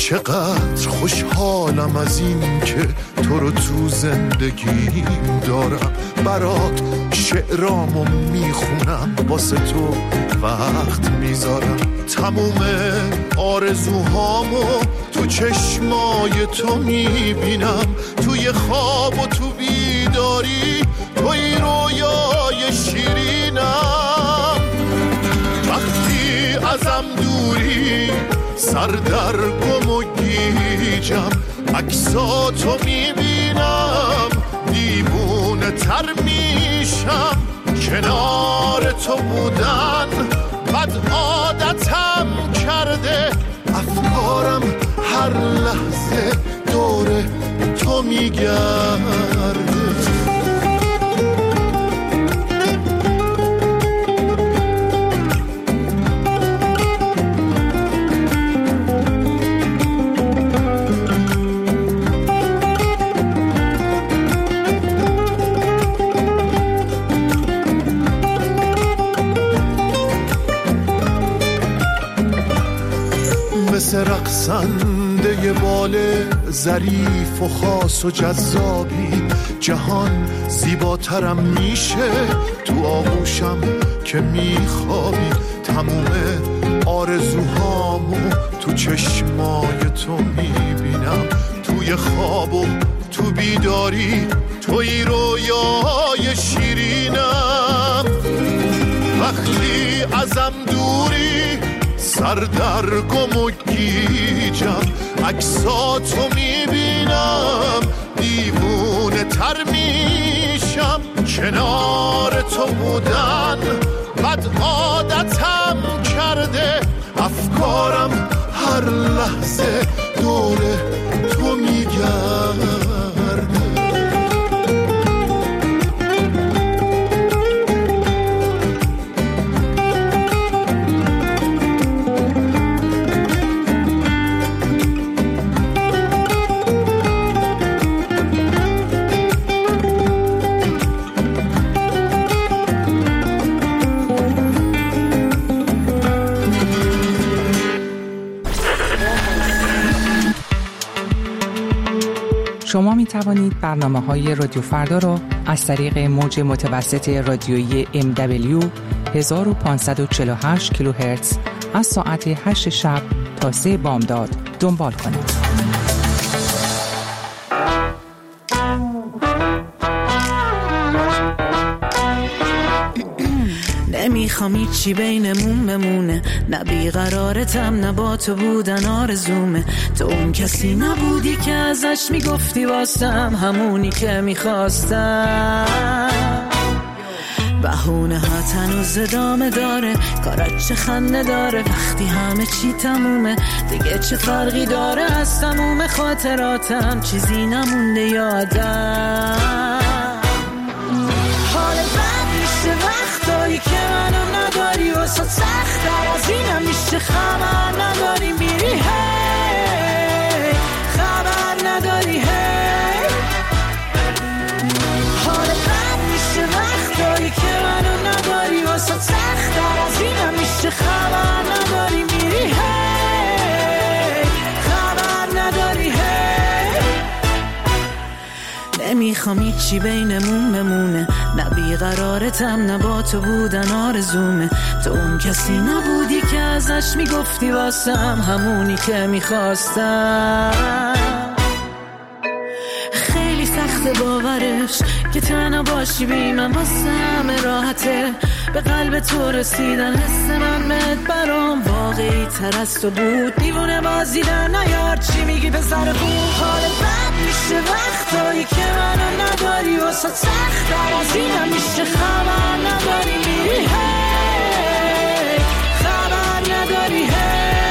چقدر خوشحالم از این که تو رو تو زندگیم دارم، برات شعرامو میخونم، واسه تو وقت میذارم، تموم آرزوهامو تو چشمای تو میبینم، توی خواب و تو بیداری توی رویای شیرینم. وقتی ازم دوری سر در گم و گیجم، عکساتو میبینم دیوونه تر میشم، کنار تو بودن بد عادتم کرده، افکارم هر لحظه دور تو میگرده. مثل رقصنده بال ظریف و خاص و جذابی، جهان زیباترم میشه تو آغوشم که میخوابی، تموم آرزوهامو تو چشمای تو میبینم، توی خواب و تو بیداری توی رویای شیرینم. وقتی ازم دوری سر در گم و گیجم، عکساتو میبینم دیوونه تر میشم، کنار تو بودن بد عادتم کرده، افکارم هر لحظه دور تو میگرده. شما می توانید برنامه‌های رادیو فردا را از طریق موج متوسط رادیویی MW 1548 کیلوهرتز از ساعت 8 شب تا 3 بامداد دنبال کنید. نمیخوام هیچی بینمون بمونه، نه بیقرارتم نه با تو بودن آرزومه، تو اون کسی نبودی که ازش میگفتی واسم همونی که میخواستم. بهونه ها تنوز ادامه داره، کارت چه خنده داره، وقتی همه چی تمومه دیگه چه فرقی داره، از تموم خاطراتم چیزی نمونده یادم. حال بد میشه وقتایی که منو نداری، واسه سخت‌تر از اینم میشه خبر نداری میری، هی خبر نداری، هی حال بد میشه وقتایی که منو نداری، واسه سخت‌تر از اینم میشه خبر نداری میری، هی خبر نداری، هی نمیخوام هیچی بینمون بمونه، نه بیقرارتم نه با تو بودن آرزومه، تو اون کسی نبودی که ازش میگفتی واسم همونی که میخواستم. خیلی سخت باورش که تنها باشی بی من، واسه همه راحته به قلب تو رسیدن، حس من بهت برام واقعی تر از تو بود، دیوونه بازیدن نیار چی میگی به سر خوب. حال بد میشه وقتایی که منو نداری، واسه سخت‌تر از اینم میشه خبر نداری میری، هی خبر نداری، هی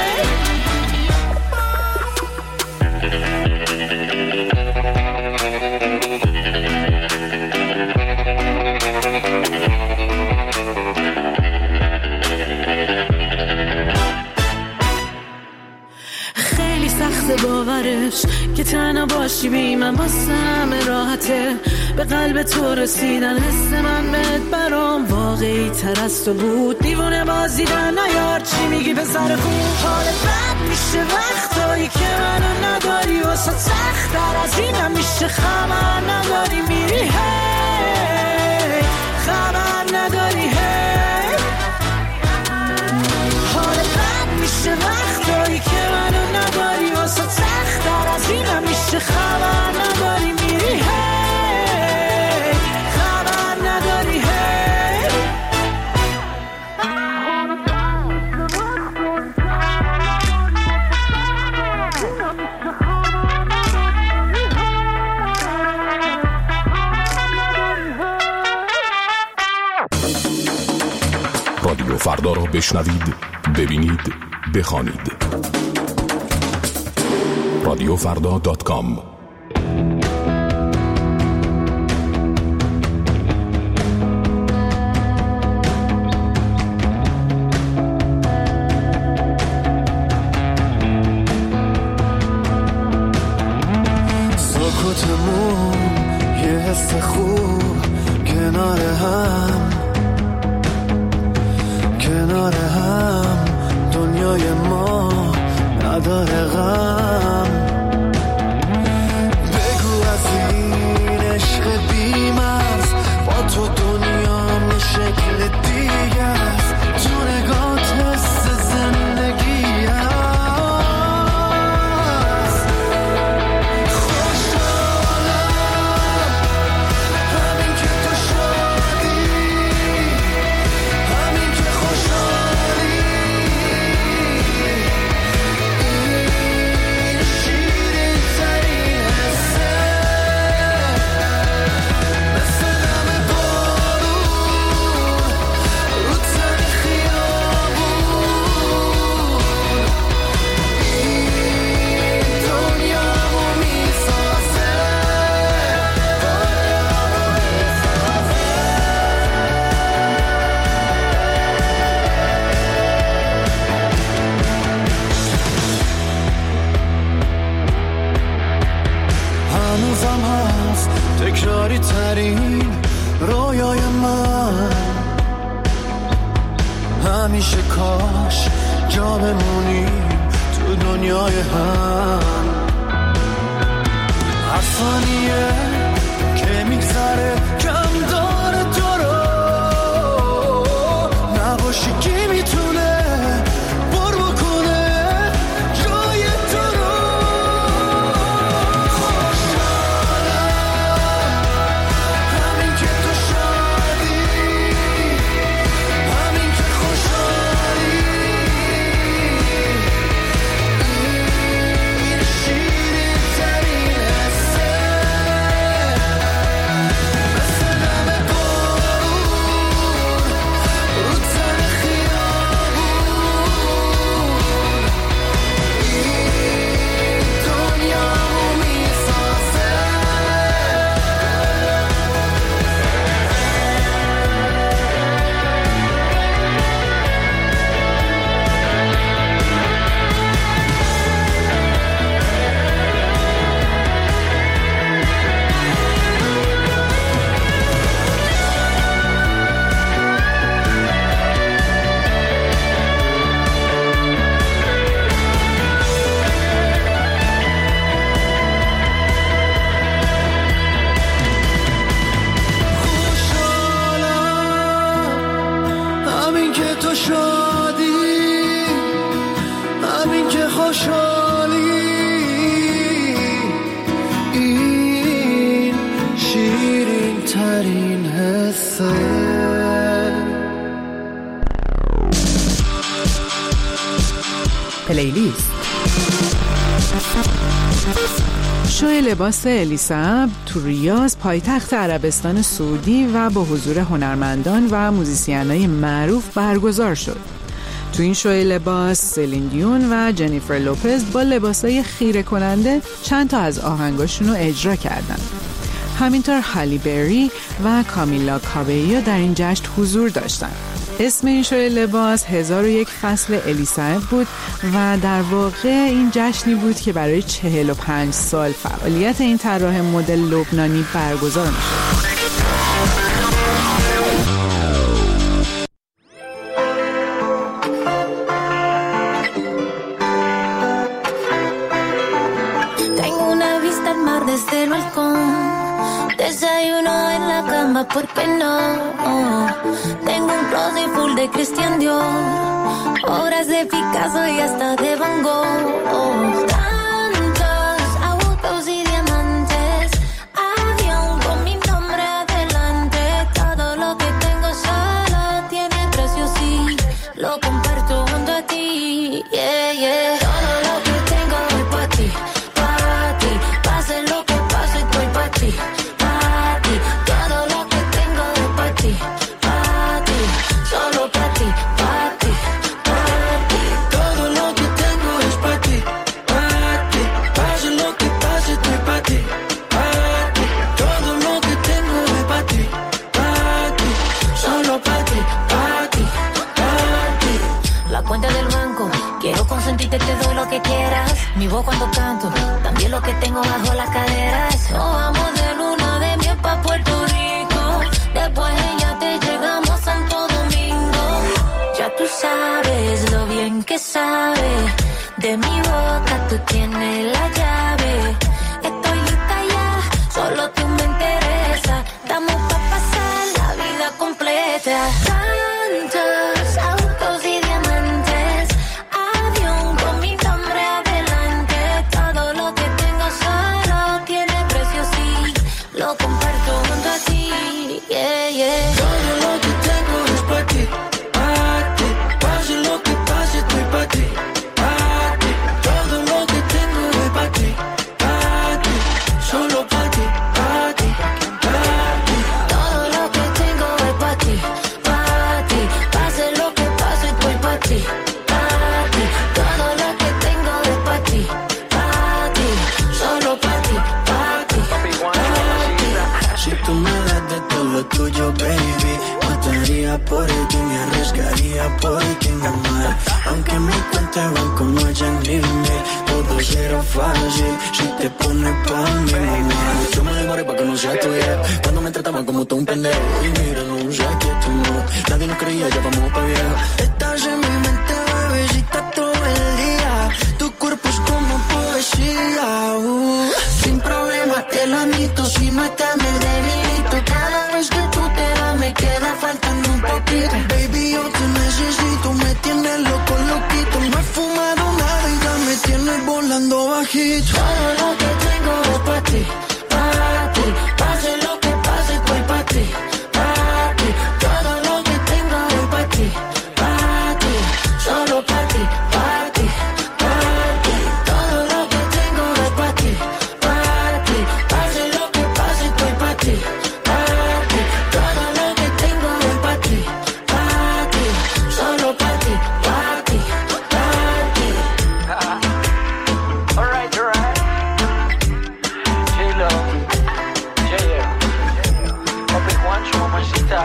خیلی سخت باورش که تنها باشی بی من، واسه همه راحته به قلب تو رسیدن، حس من بهت برام واقعی تر از تو بود، دیوونه بازیدن نیار چی میگی به سر خوب. حال بد میشه وقتایی که من همیشه خبر نداری میری هی خبر نداری هی حال بد میشه وقتایی که منو نداری واسه سخت‌تر از این همیشه خبر نداری میری هی خبر نداری هی رادیو فردا را بشنوید، ببینید، بخوانید. رادیوفردا.com سکوتمون یه حس خوب کنار هم دنیای ما نداره غم بگو از این عشق بی‌مرز با تو دنیام یه شکل دیگه است تو نگات حس زندگی است خوشحالم همین که تو شادی همین که خوشحالی این شیرین ترین حسه مثل دم بارون رو تن خیابون این دنیامو میسازه هنوزم هست تکراری ترین رویای من همیشه کاش جا بمونی تو دنیای هم هر ثانیه که میگذره کم داره تو رو نباشی کی میتونه پر بکنه جای تو رو خوشحالم همین که تو شادی همین که خوشحالی این شیرین ترین حسه مثل دم بارون رو تن خیابون این دنیامو میسازه همین که تو شادی همین که خوشحالی این شیرین ترین حسه پلیلیست. شو لباس الیسا تو ریاض پایتخت عربستان سعودی و با حضور هنرمندان و موزیسینای معروف برگزار شد. تو این شو لباس سلین دیون و جنیفر لوپز با لباسای خیره کننده چند تا از آهنگاشون رو اجرا کردن. همینطور هالی بری و کامیلا کابیو در این جشن حضور داشتن. اسم این شو لباس 1001 فصل الیسا بود و در واقع این جشنی بود که برای 45 سال فعالیت این طراح مدل لبنانی برگزار می‌شد. Tengo una vista al mar desde el balcón. Desayuno en la cama, ¿por qué no? Tengo un closet full de Christian Dior, obras de Picasso y hasta de Van Gogh. Tantos autos y diamantes, avión con mi nombre adelante. Todo lo que tengo solo tiene precio, sí, lo comparto junto a ti, yeah, yeah. Todo lo que tengo es para ti, pase lo que pase, estoy para ti. Te doy lo que quieras, mi voz cuando canto, también lo que tengo bajo las caderas. Nos vamos de luna de miel pa' Puerto Rico, después ella te llegamos a Santo Domingo. Ya tú sabes lo bien que sabe, de mi boca tú tienes la llave. Estoy lista ya, solo tú me interesa, estamos pa' pasar la vida completa. Tantos autos y diamantes, avión con mi nombre adelante. Todo lo que tengo solo tiene precio, sí, lo comparto junto a ti, yeah, yeah. Todo lo que tengo es para ti, pase lo que pase, estoy para ti, todo lo que tengo es para ti, solo para ti, Todo lo que tengo es para ti, pase lo que pase, estoy para ti. Todo lo que tengo es para ti, solo para ti, Si tú me das de todo lo tuyo, baby, mataría por ti, me arriesgaría por ti, mamá. Aunque mi cuenta de banco no haya límite, todo será fácil si te pones pa' mí, mamá. Yo me demoré pa' que no sea tuya, cuando me trataban como todo un pendejo. Y mira, no sé qué tú no, nadie nos creía, ya vamos pa' viejo. Estás en mi mente, bebecita, todo el día, tu cuerpo es como poesía, sin problema te lo admito, si no está me debilito. Cada vez que tú te vas me queda faltando un poquito. Baby, yo te necesito, me tienes loco, loquito. No he fumado nada y ya me tienes volando bajito. Todo lo que tengo es para ti, pase lo que pase, estoy para ti, Todo lo que tengo es para ti, solo para ti, Todo lo que tengo es para ti, pase lo que pase, estoy para ti, Todo lo que tengo es para ti, solo para ti, Alright. J-Lo, J-L, Papi Juancho, mamacita.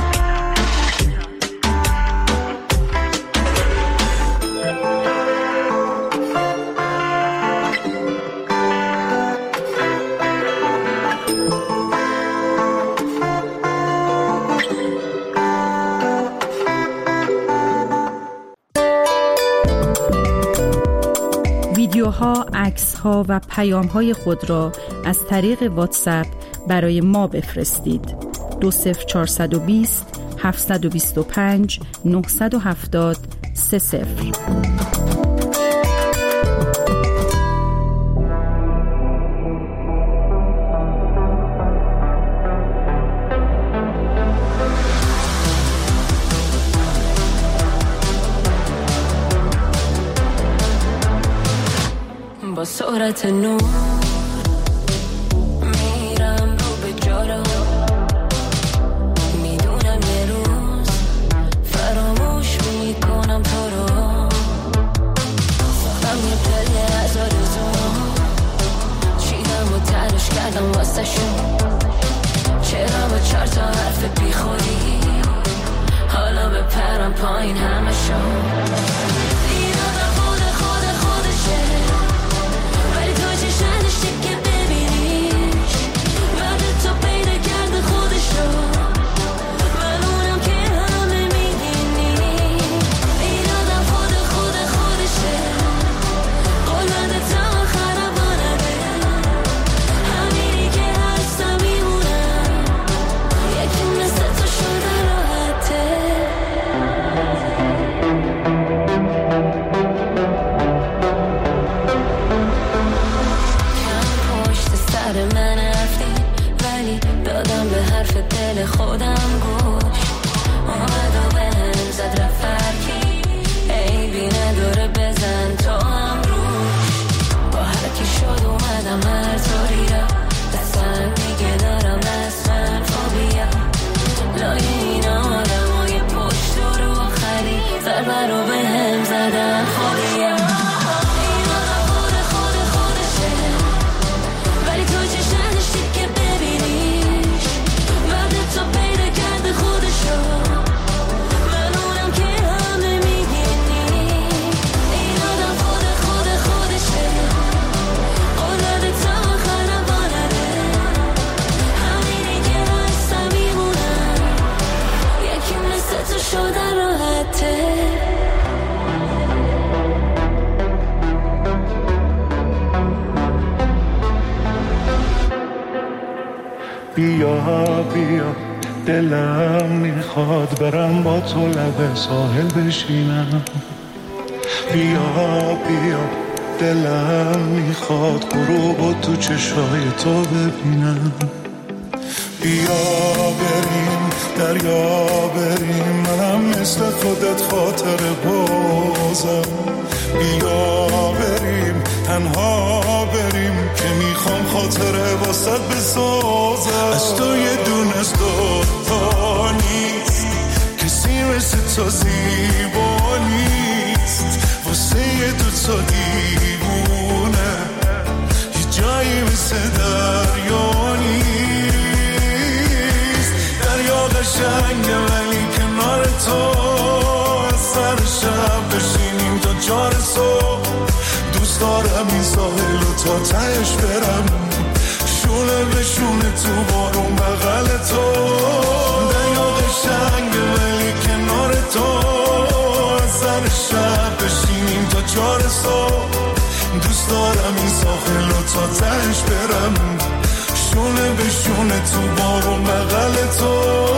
ویدیوها، عکس‌ها و پیام‌های خود را از طریق واتساپ برای ما بفرستید. 20420 725 970 30. با سرعت نور میرم رو به جلو، میدونم یه روز فراموش میکنم تو رو. من یه پله از آرزوم چیدم و تلاش کردم واسه شون، چرا با 4 تا حرف بیخوری حالا بپرم پایین همه شون. این آدم خودشه ولی تو چشنش بیا بیا دلم میخواد برم با تو لب ساحل بشینم. بیا بیا دلم میخواد غروبو تو چشای تو ببینم. بیا بریم دریا بریم، منم مثل خودت خاطر بازم. بیا بریم تنها بریم که میخوام خاطره واسط بسازم. از تو یه دونه از دوتا نیست، کسی مثل تو زیبا نیست. واسه یه دوتا دیوونه یه جایی مثل دریا نیست. دریا قشنگه ولی کنار تو از سر شب بشینیم تا 4 صبح. دوست دارم این ساحل رو تا تهش برم، شونه به شونه تو بارون بغل تو. دریا قشنگه ولی کنار تو از سر شب بشینیم تا 4 صبح. دوست دارم این ساحل رو تا تهش برم، شونه به شونه تو بارون بغل تو.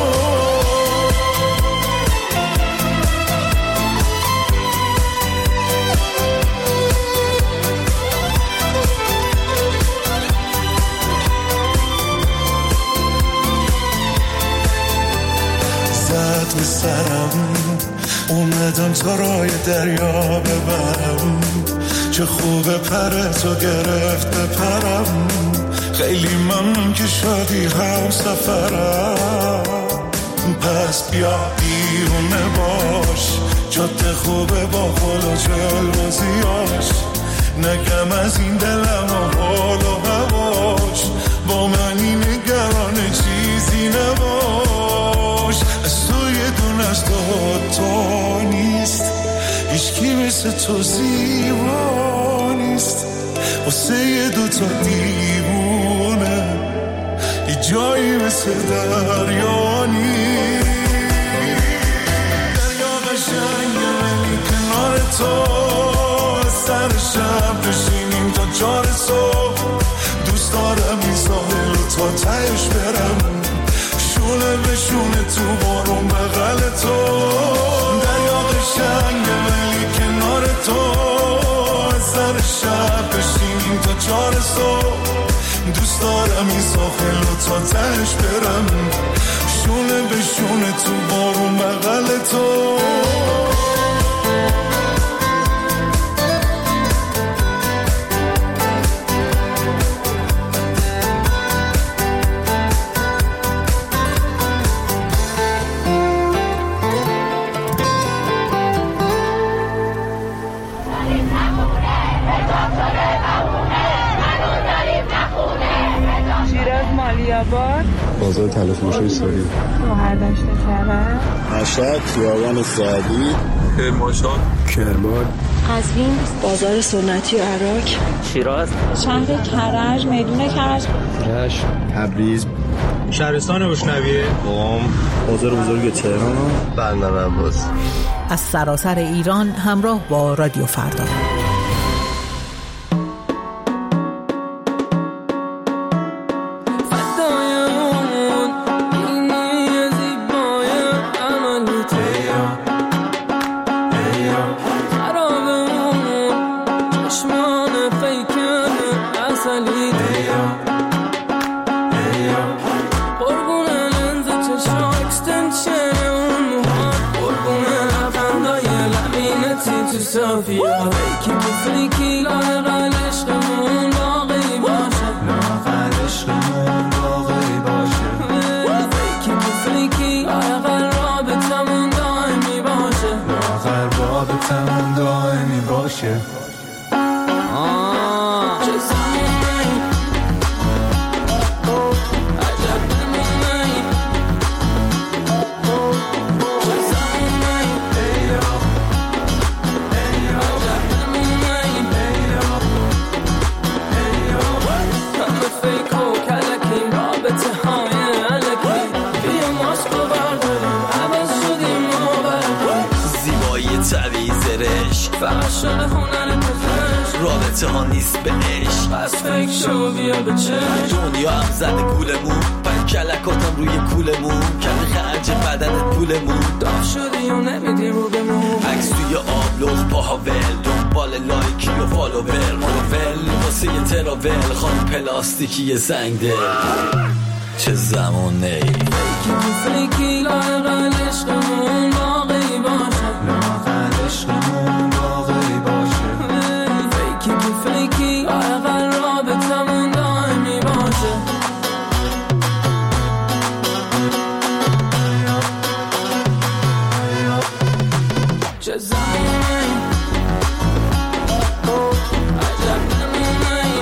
زد به سرم اومدم تا رای دریا ببرم، چه خوبه پر تو گرفت بپرم. خیلی ممنون که شدی هم سفرم، پس بیا بیرونه باش. جاده خوبه با خود و جلوزیاش، نگم از این دلم و حال و هواش. با منی نگران چیزی نباش. از تو یه دونه از دوتا نیست، هیچکی مثل تو زیبا نیست. واسه یه دوتا دیوونه یه جایی مثل دریا نیست. دریا قشنگه ولی کنار تو از سر شب بشینیم تا 4 صبح. دوست دارم این ساحل رو تا تهش برم، شونه به شونه تو بارون بغل تو. دریا قشنگه ولی کنار تو از سر شب بشینیم تا 4 صبح. دوست دارم این ساحل رو تا تهش برم، شونه به شونه تو بارون بغل تو. بازار تلفروشی ساری، مهردشت کرد، مشهد، خیابان سعدی، کرمانشاه، کرمان، قزوین، بازار سنتی عراق، شیراز، شهر کرج، میدون کرج، رشت، تبریز، شهرستان بشنویه، قم، بازار بزرگ تهران، بندر عباس. از سراسر ایران همراه با رادیو فردا. فحشان هنر پزشک رابطه رابطه ها نیست به عشق. پس فکر شو بیا به چشم. دنیا هم زده گولمون، پنج کلکاتم روی کولمون، کمی خرج بدنت پولمون. داغ شدی و نمیدی رو بمون. عکس توی آبلغ پاها ول، دنبال لایکی و فالوور، مارول واسه یه تراول، خانم پلاستیکی سنگ دل. چه زمونه فیکی لاغل عشقمون باقی باشه، لاغل عشقمون باقی باشه. فیکی لاغل رابطمون دائمی باشه. چه زمونه عجب نمونه.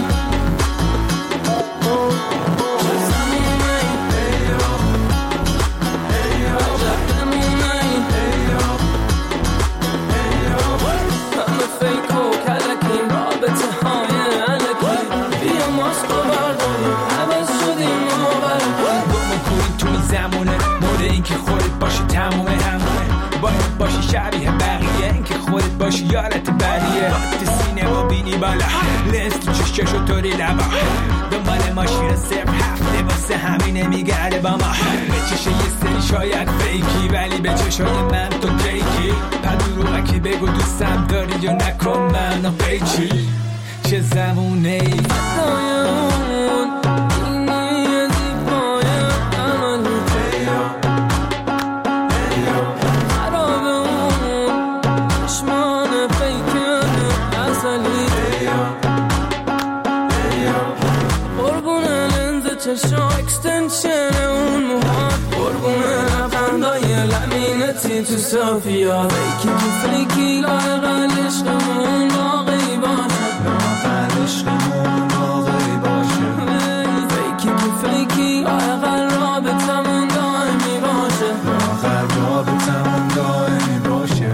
اینکه خودت باشی تموم همونه، باید باشی شبیه بقیه، اینکه خودت باشی یارت بریه. وقتی سینه و بینی بالا، لنز تو چششو طوری لبا، دنبال ماشین 07 واسه همینه میگرده با ما. به چشه یه سری شاید فیکی، ولی به چشای من تو کیکی. پدروغکی بگو دوستم داری یا نکن منو قیچی. چه زمونه ای چشم اکستنشن اون موهات، قربونه لبندای لمینتی تو صافیات. فیکی لاغل عشقمون باقی باشه، لاغل عشقمون باقی باشه. فیکی لاغل رابطمون دائمی باشه، لاغل رابطمون دائمی باشه.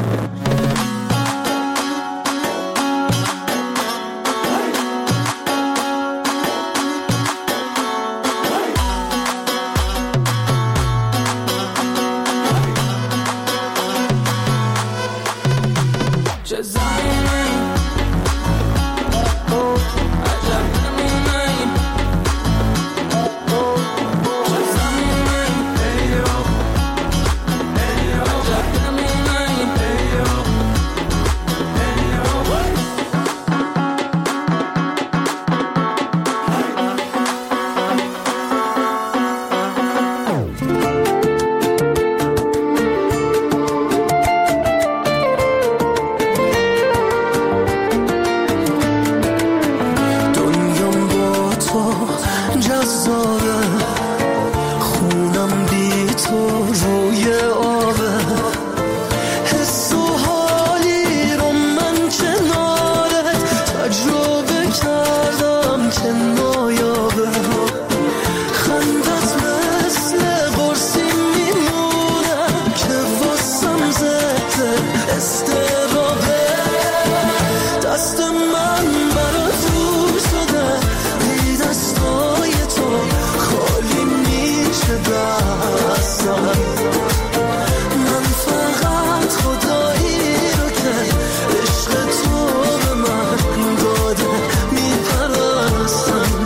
عشق تو به من داده میپرستم.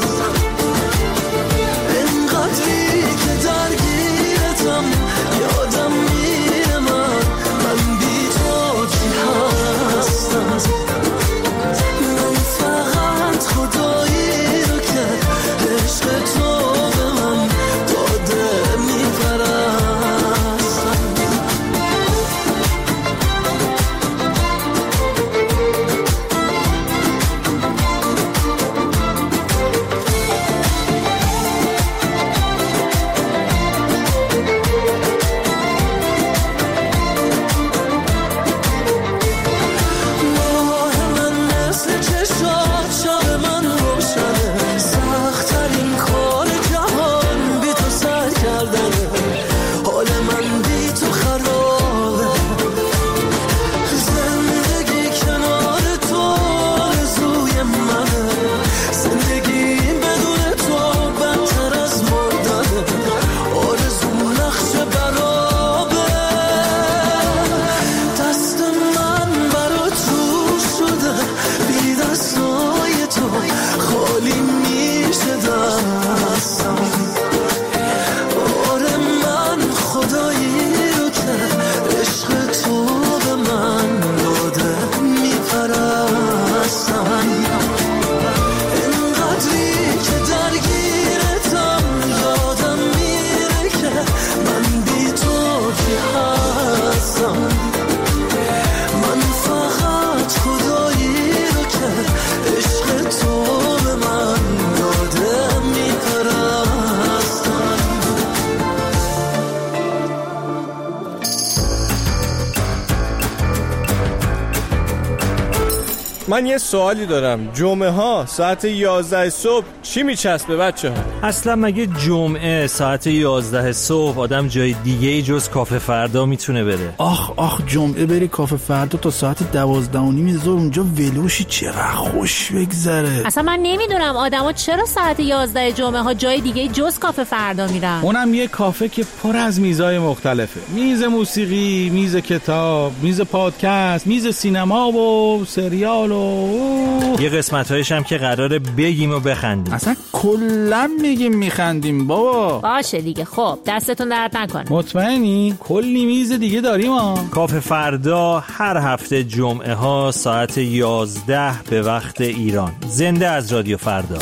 من یه سوالی دارم. جمعه ها ساعت 11 صبح چی میچسبه بچه ها؟ اصلا مگه جمعه ساعت 11 صبح آدم جای دیگه جز کافه فردا میتونه بره؟ آخ جمعه بری کافه فردا تا ساعت 12:30 اونجا ولوشی، چقدر خوش بگذره. اصلا من نمیدونم آدما چرا ساعت 11 جمعه ها جای دیگه جز کافه فردا میرن. اونم یه کافه که پر از میزای مختلفه. میز موسیقی، میز کتاب، میز پادکست، میز سینما و سریال و یه قسمت‌هایش هم که قراره بگیم و بخندیم. اصلا کلا میگیم میخندیم بابا. باشه دیگه. خب دستتون درد نکنه. مطمئنی؟ کلی میز دیگه داریم ها. کافه فردا هر هفته جمعه ها ساعت 11 به وقت ایران. زنده از رادیو فردا.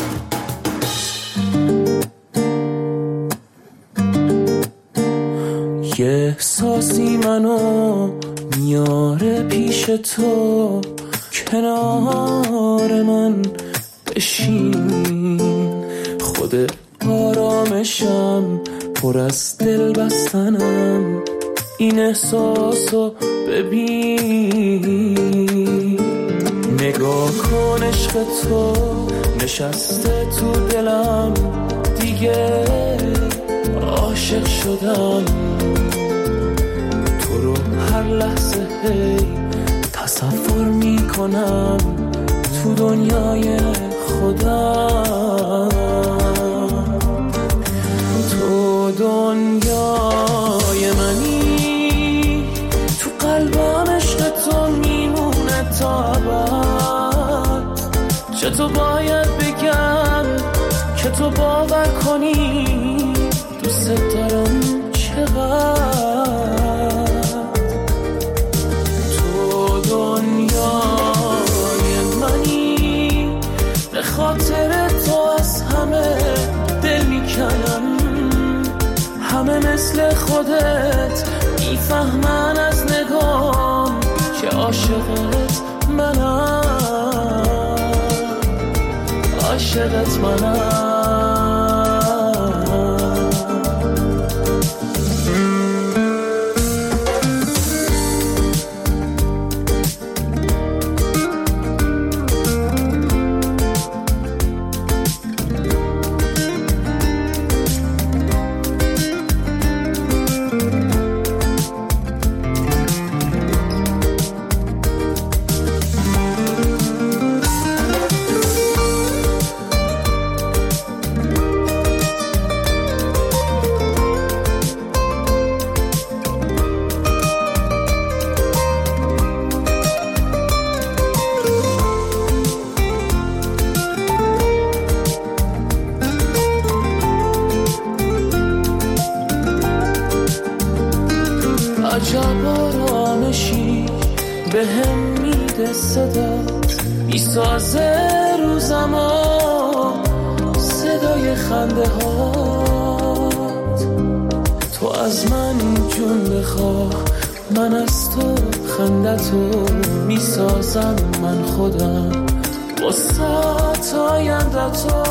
یه احساسی منو میاره پیش تو، کنار من بشین، خود آرامشم پر از دل بستنم، این احساسو ببین، نگاه کن عشق تو نشسته تو دلم، دیگه عاشق شدم، تو رو هر لحظه هی تصور میکنم تو دنیای خودم، تو دنیای منی، تو قلبم عشق تو میمونه تا ابد، چطور باید بگم که تو باور کنی دوست دارم چقدر، تو دنیای منی، به خاطر تو از همه دل میکنم، همه مثل خودت میفهمن از نگام که عاشقت منم، عاشقت منم. عجب آرامشی به هم میده صدات، میسازه روزما صدای خنده هات، تو از من جون بخواه، من از تو خندتو میسازم، من خودم وسط آینده تو،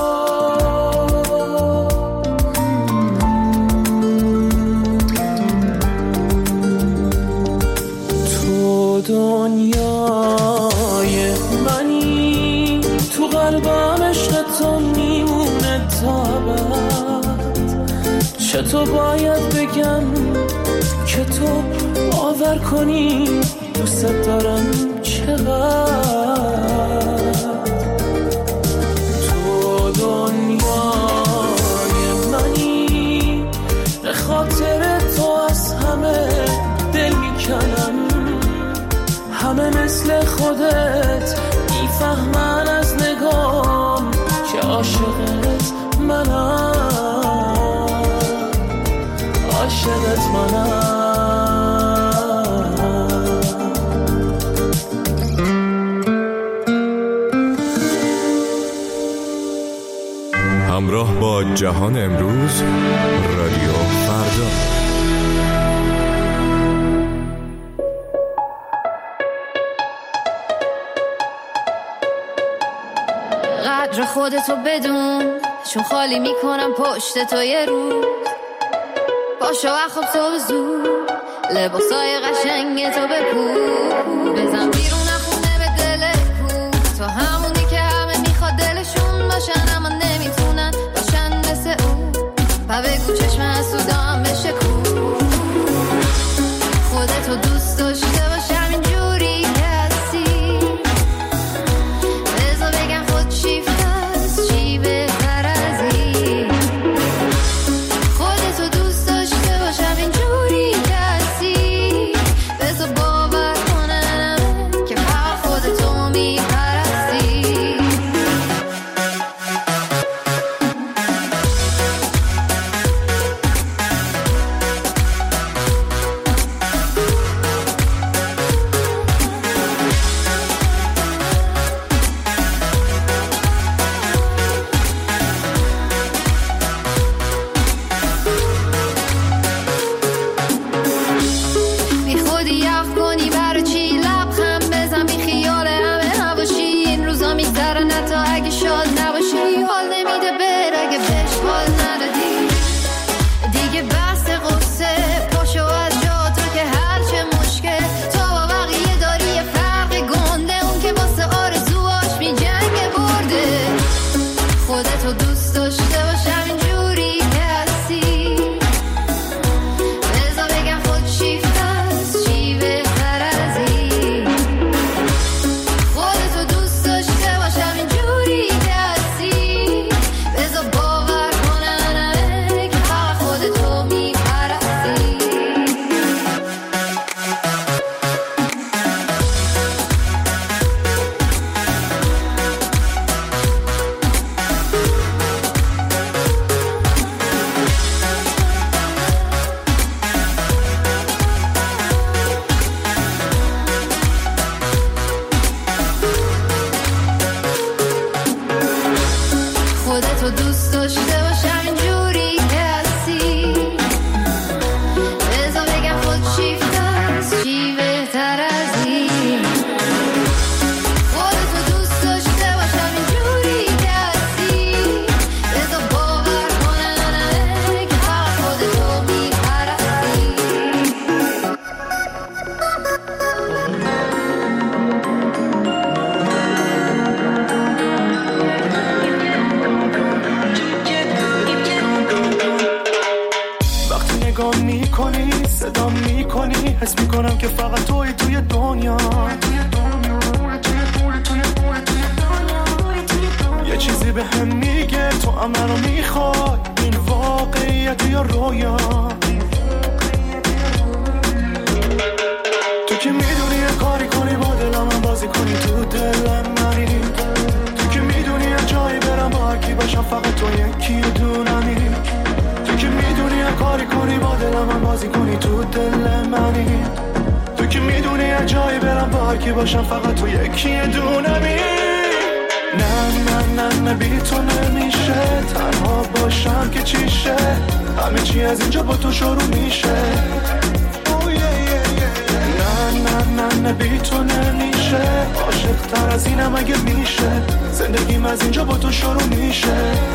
دنیای منی، تو قلبم عشق تو میمونه تا ابد، چطور باید بگم که تو باور کنی دوست دارم چقدر، تو دنیای منی، به خاطر تو از همه دل میکنم، همه مثل خودت میفهمن از نگام که عاشقت منم، عاشقت منم. همراه با جهان امروز، رادیو فردا. قدر خودتو بدون، چون خالی میکنم پشت تو یه روز، پاشو اخواب تو بزود، لباسای قشنگ تو بپوش، بزن بیرون خونه به دلت کوس، خودتو دوست داشته باشم اینجوری که هستی بذار بگم خود شیفته است چی بهتر از این خودتو دوست داشته باشم اینجوری که هستی بذار باور کنه که فقط خودتو میپرستی میکنی صدا میکنی حس میکنم که فقط توی دنیا یه چیزی به هم میگه تو هم منو میخوای این واقعیت یا رویا تو که میدونی یه کاری کنی با دلم من بازی کنی تو دلم منی تو که میدونی یه جایی برم با هرکی باشم فقط تو یکی دونمی که میدونی یه کاری کنی با دلم من بازی کنی تو دل منی تو که میدونی یه جایی برم با هرکی باشم فقط تو یکی دونمی نه بی تو نمیشه تنها باشم که چیشه همه چی از اینجا با تو شروع میشه نه بی تو نمیشه عاشق تر از اینم اگه میشه زندگیم از اینجا با تو شروع میشه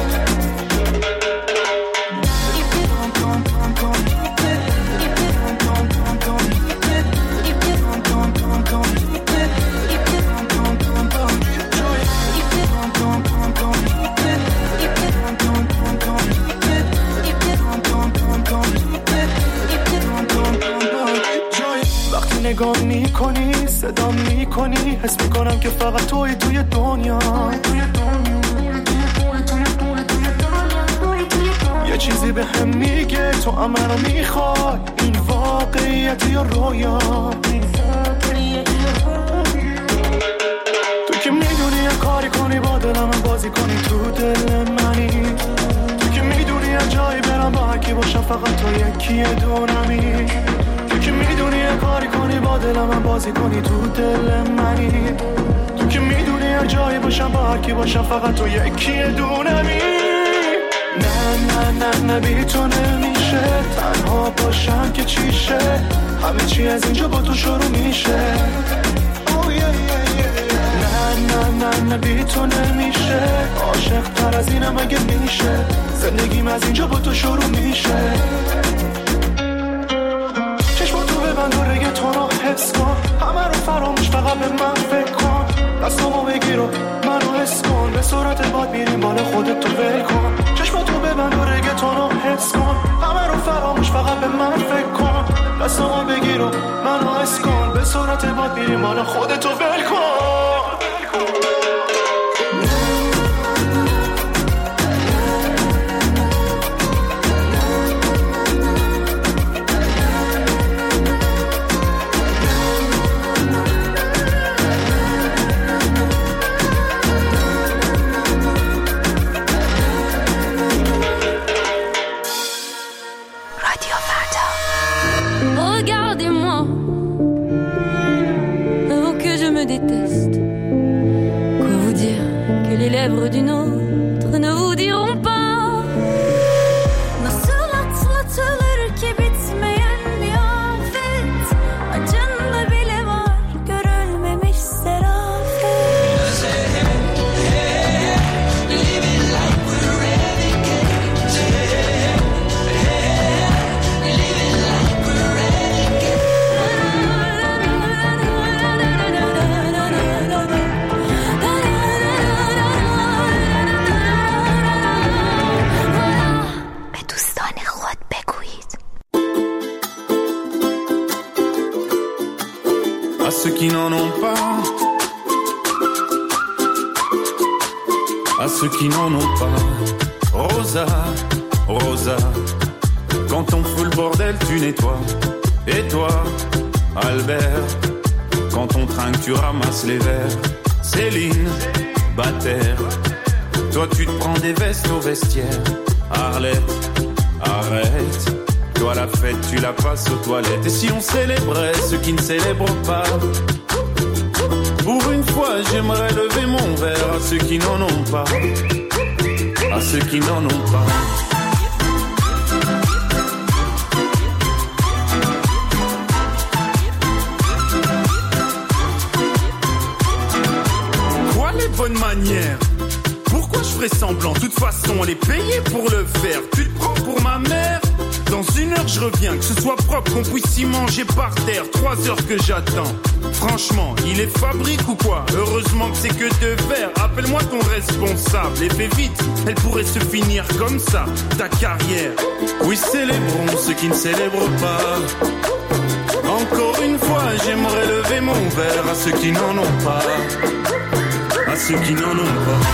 نگاه میکنی صدا میکنی حس میکنم که فقط توی دنیا یه چیزی به هم میگه تو هم منو میخوای این واقعیت یا رویا تو که میدونی یه کاری کنی با دلم من بازی کنی تو دل منی تو که میدونی یه جایی برم با هرکی باشم فقط تو یکی دونمی که میدونی یه کاری کنی با دلم من بازی کنی تو دل منی تو که میدونی یه جایی باشم با هرکی باشم فقط تو یکی دونمی نه بی تو نمیشه تنها باشم که چیشه همه چی از اینجا با تو شروع میشه نه بی تو نمیشه عاشق تر از اینم اگه میشه زندگیم از اینجا با تو شروع میشه ببند و رگتون رو حس کن همه رو فراموش فقط به من فکر کن دستامو بگیر و منو حس کن به صورت باد میریم بالا خودت تو ول کن چشماتو ببند و رگتون رو حس کن همه رو فراموش فقط به من فکر کن دستامو بگیر و منو حس کن به صورت باد میریم بالا خودت تو ول کن d'une autre ne vous diront pas nasıl atlatılır ki bitmeyen bir afet acında bile var görülmemiş serafet living like we're renegades living like we're renegades ceux qui n'en ont pas, à ceux qui n'en ont pas. Rosa, Rosa, quand on fout le bordel, tu nettoies. Et toi, Albert, quand on trinque, tu ramasses les verres. Céline, Bataire, toi tu te prends des vestes au vestiaire. Arlette, arrête. Toi la fête tu la passes aux toilettes. Et si on célébrait ceux qui ne célèbrent pas, pour une fois j'aimerais lever mon verre à ceux qui n'en ont pas, à ceux qui n'en ont pas. Quoi les bonnes manières? Pourquoi je ferais semblant? De toute façon, on est payé pour le faire. Tu te prends pour ma mère? Dans 1 heure, je reviens, que ce soit propre, qu'on puisse y manger par terre. 3 heures que j'attends. Franchement, il est fabrique ou quoi? Heureusement que c'est que 2 verres. Appelle-moi ton responsable et fais vite. Elle pourrait se finir comme ça, ta carrière. Oui, célébrons ceux qui ne célèbrent pas. Encore une fois, j'aimerais lever mon verre à ceux qui n'en ont pas. À ceux qui n'en ont pas.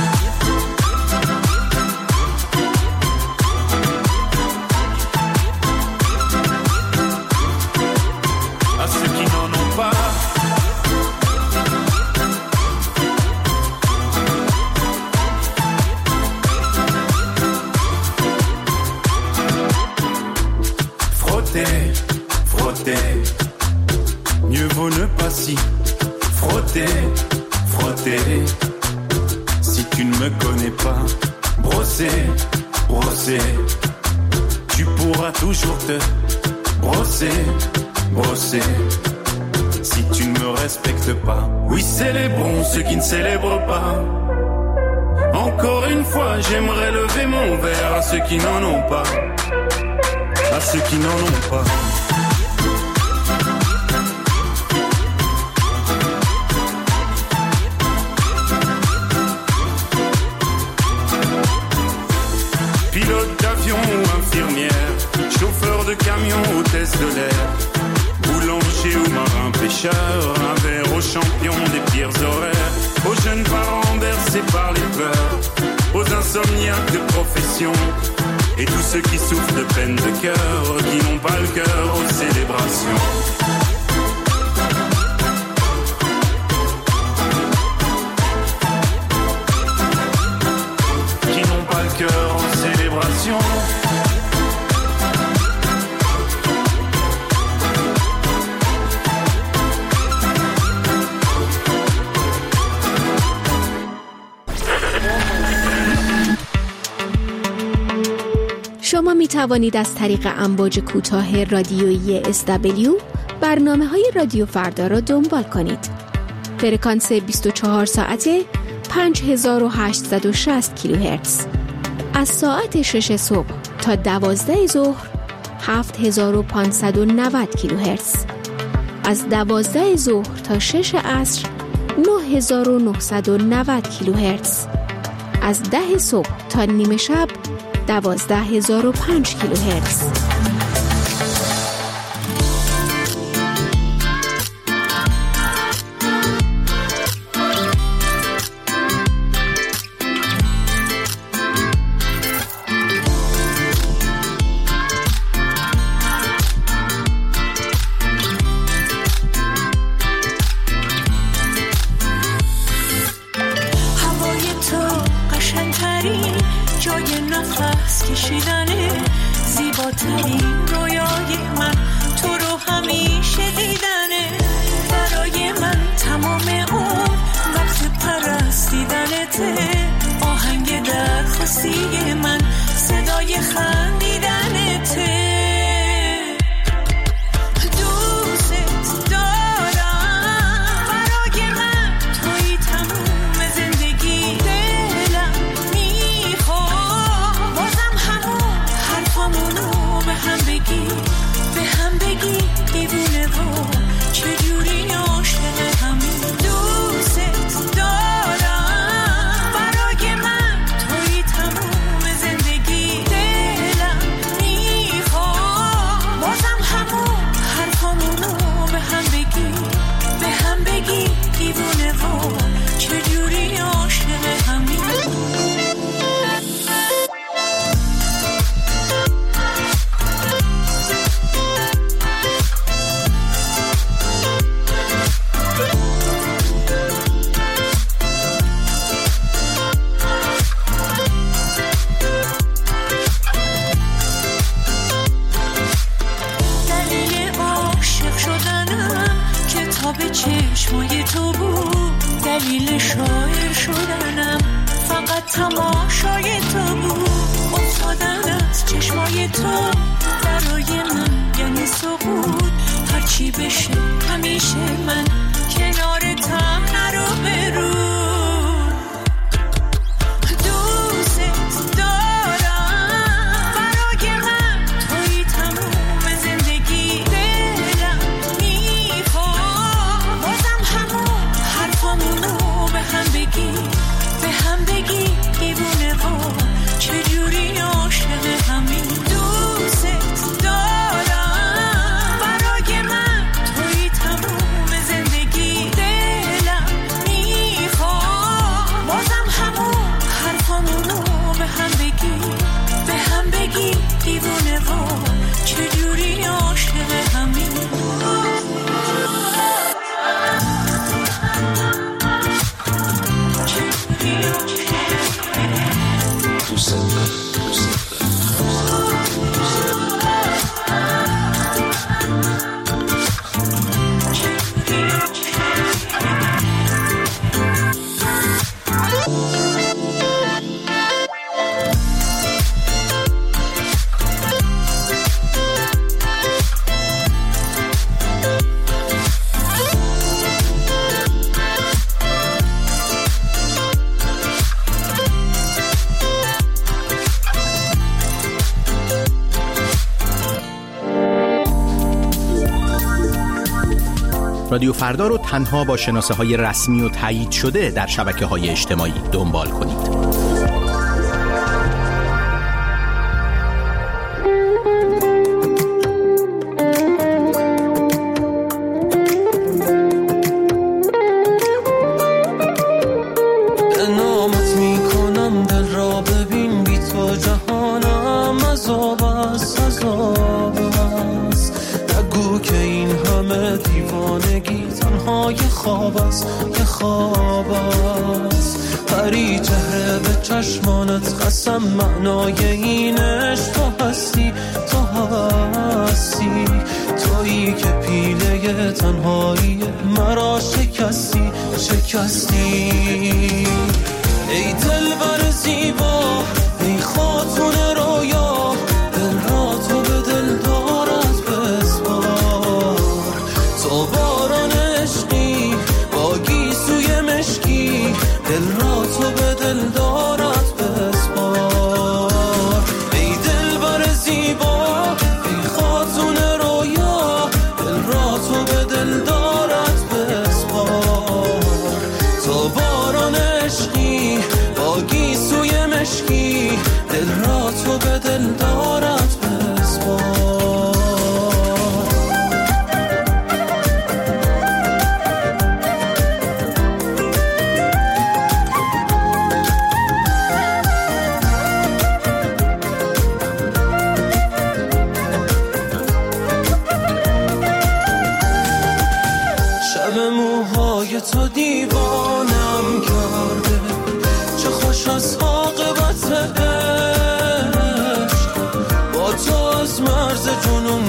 Mieux vaut ne pas s'y frotter, frotter. Si tu ne me connais pas, brosser, brosser. Tu pourras toujours te brosser, brosser. Si tu ne me respectes pas, oui, célébrons ceux qui ne célèbrent pas. Encore une fois, j'aimerais lever mon verre à ceux qui n'en ont pas. À ceux qui n'en ont pas. Pilote d'avion ou infirmière, chauffeur de camion, hôtesse de l'air, boulanger ou marin pêcheur, un verre aux champions des pires horaires, aux jeunes parents bercés par les peurs, aux insomniaques de profession, et tous ceux qui souffrent de peine de cœur, qui n'ont pas le cœur aux célébrations. Qui n'ont pas le cœur aux célébrations. شما می توانید از طریق امواج کوتاه رادیویی SW برنامه‌های رادیو فردا را دنبال کنید. فرکانس 24 ساعته 5860 کیلوهرتز. از ساعت 6 صبح تا 12 ظهر 7590 کیلوهرتز. از 12 ظهر تا 6 عصر 9990 کیلوهرتز. از 10 صبح تا نیمه شب 12005 کیلوهرتز. جای نفس کشیدنه، زیباترین رویای من تو رو همیشه دیدنه. برای من تمام اون وقت پرستیدنته، آهنگ درخواستی من صدای خندیدنته. به هم بگی دیوونه و دوست دارم. رادیو فردا رو تنها با شناسه‌های رسمی و تایید شده در شبکه‌های اجتماعی دنبال کنید. نامت میکنم دل را ببین بی تو جهانم عذاب است نگو که این همه دیوانگی تنها یه خواب است پری چهره به چشمانت قسم معنای این عشق تو هستی تویی که پیله تنهایی مرا شکستی ای دلبر زیبا ای خاتون رویا دل را تو به دل دارد بسپار تو باران عشقی با گیسوی مشکی دل را تو به دل دارد بسپار ای دلبر زیبا ای خاتون رویا دل را تو به دل دارد بسپار تو باران عشقی با گیسوی مشکی دل را تو به دل دارد بسپار شب موهای تو دیوانم کرده چه خوش از عاقبت عشق با تو از مرز جنون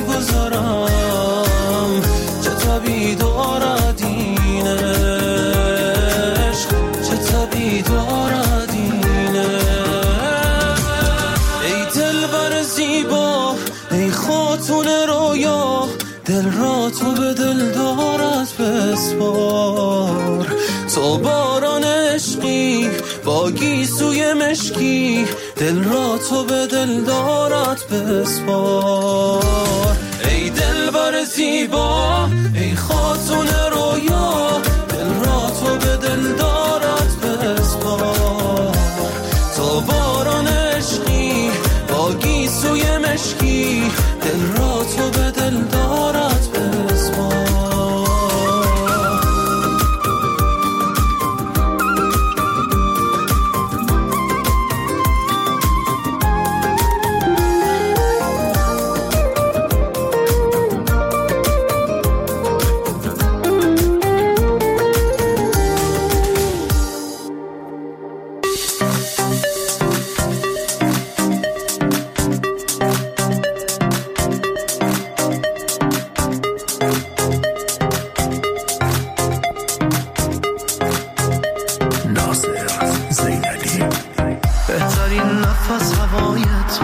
میگذرم چه طبیع دارد این عشق چه طبیع دارد این عشق ای دلبر زیبا ای خاتون رویا دل را تو به دل دارد بسپار تو باران عشقی با گیسوی مشکی دل را تو به دل دارد بسپار ای دلبر زیبا ای خاتون رویا دل را تو به دل دارد بسپار تو باران عشقی با گیسوی مشکی دل را تو به دل دارد بسپار بهترین نفس هوای تو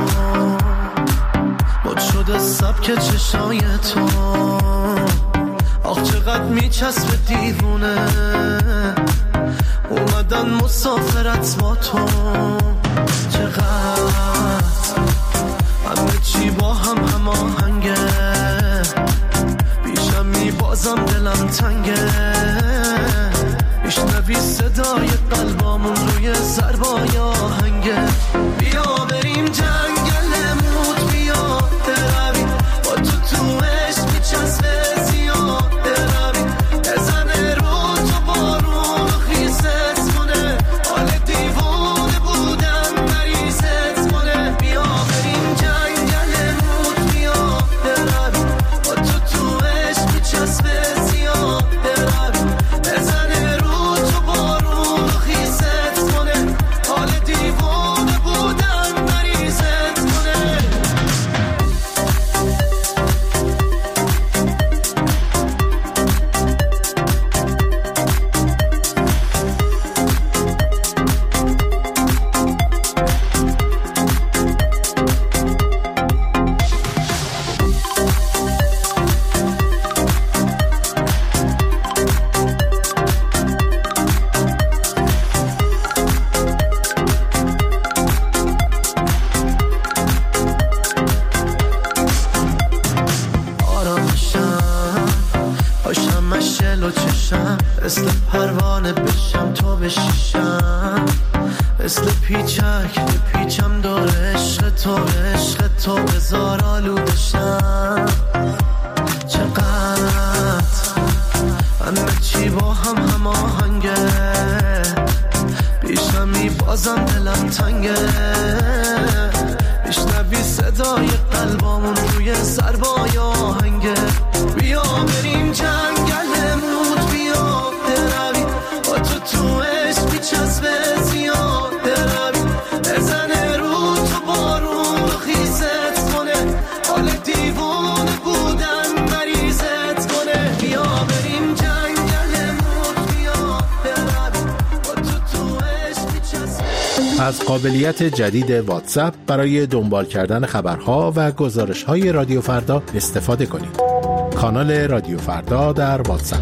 مد شده سبک چشای تو آخ چقدر میچسبه دیوونه اومدن مسافرت با تو چقدر همه چی با هم هماهنگه بیشم میبازم دلم تنگه میشنوی صدای قلبامون روی ضربای آهنگه بیا بریم جنگل موت بیا دروی با تو عشق میچسبه زیاد دروی بزنه رو تو بارون و خیست کنه حال دیوانه بودم پیچم داره عشق تو بذار آلودشم. چقدر همه چی با هم آهنگه، بیشمی بازم دلم تنگه، میشنوی صدای قلبامون روی سربای آهنگه. بیا بریم جنگل مود، بیا دروی با تو عشق میچسبه زیاد، دروی بزنه رو تو بارون و خیزت کنه، حال دیوونه بودن مریضت کنه. بیا بریم جنگل مود، بیا دروی با تو عشق میچسبه. از قابلیت جدید واتساپ برای دنبال کردن خبرها و گزارش‌های رادیو فردا استفاده کنید. کانال رادیو فردا در واتساپ.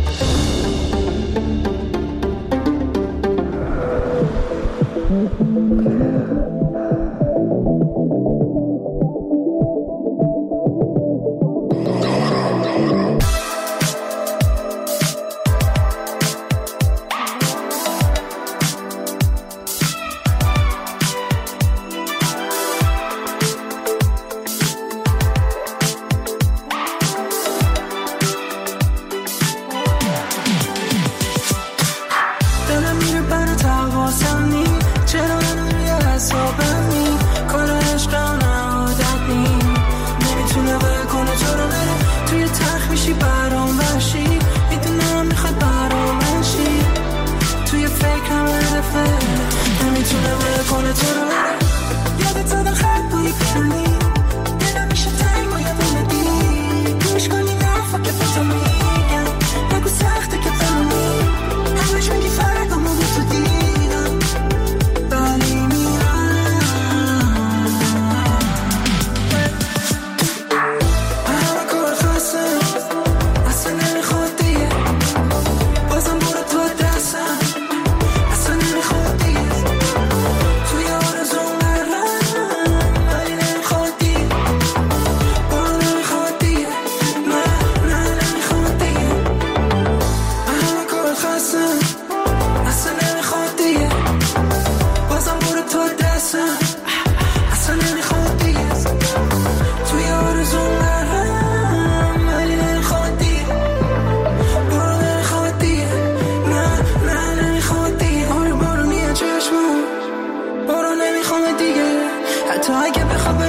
حتی اگه بخوام